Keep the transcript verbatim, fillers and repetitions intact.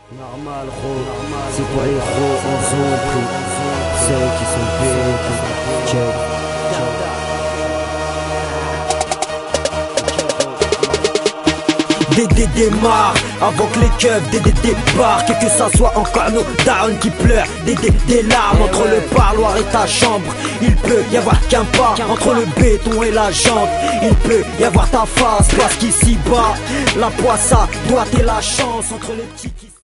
Normal, gros, c'est pour les gros, on zoom, pris. Ceux qui sont big, check. Dédé démarre avant que les keufs Dédé débarquent et que ça soit encore nos darons qui pleurent. Dédé des larmes entre le parloir et ta chambre. Il peut y avoir qu'un pas entre le béton et la jante. Il peut y avoir ta face parce qu'ici bas la poisse doit et la chance entre les petits qui